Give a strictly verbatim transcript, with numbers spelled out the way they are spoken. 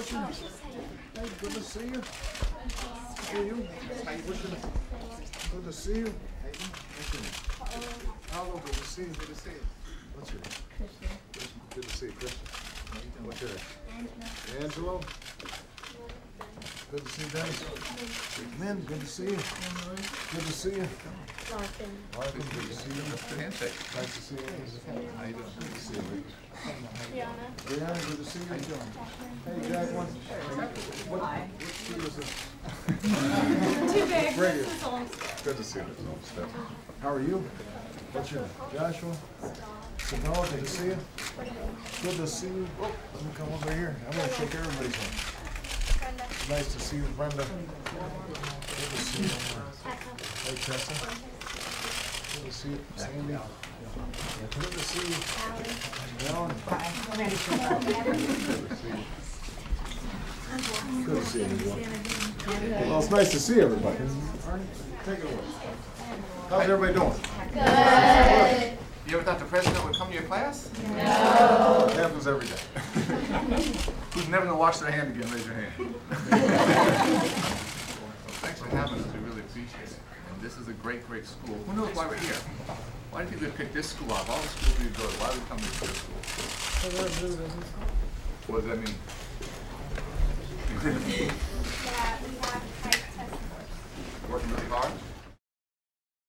What's your name? Hey, good to see you. See you. What's your name? Good to see you. What's your name? Hello, good to see you. Good to see you. What's your name? Christian. Good to see you, Christian. What's your name? Angelo. Angelo. Good to see you, Dennis. Min, good to see you. Good to see you. Larkin. Larkin, good to see you. Handshake. Nice to see you. How you doing? Good to see you. Brianna. Brianna, good to see you. How you doing? Hey, Jacqueline. What, what street is this? Too big. This is Olmsted. Good to see you, Miz Olmsted. How are you? What's your name? Joshua? Samara, good to see you. Good to see you. Oh, let me come over here. I'm going to shake everybody's hand. Nice to see you, Brenda. Good to see you. Hey, Tessa. Good to see you, Sandy. Good to see you. Alan. Good to see you. Good to see you. Well, it's nice to see everybody. Take it away. How's everybody doing? Good. You ever thought the president would come to your class? No. It happens every day. Who's never going to wash their hand again? Raise your hand. Well, thanks for having us. We really appreciate it. And this is a great, great school. Who knows why we're here? Why do you think we picked this school out of all the schools we go to? Why do we come to this school? What does that mean? Yeah, we have high testimony. Working really hard?